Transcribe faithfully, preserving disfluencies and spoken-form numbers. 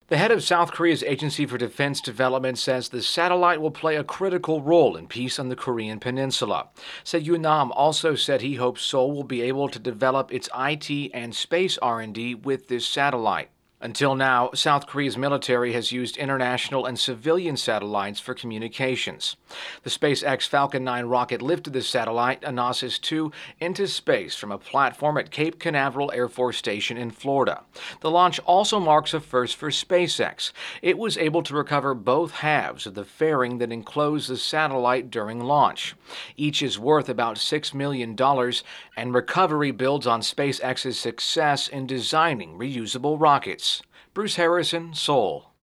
The head of South Korea's Agency for Defense Development says the satellite will play a critical role in peace on the Korean peninsula. Se Yun-nam also said he hopes Seoul will be able to develop its I T and space R and D with this satellite. Until now, South Korea's military has used international and civilian satellites for communications. The SpaceX Falcon nine rocket lifted the satellite, Anasis two, into space from a platform at Cape Canaveral Air Force Station in Florida. The launch also marks a first for SpaceX. It was able to recover both halves of the fairing that enclosed the satellite during launch. Each is worth about six million dollars, and recovery builds on SpaceX's success in designing reusable rockets. Bruce Harrison, Seoul.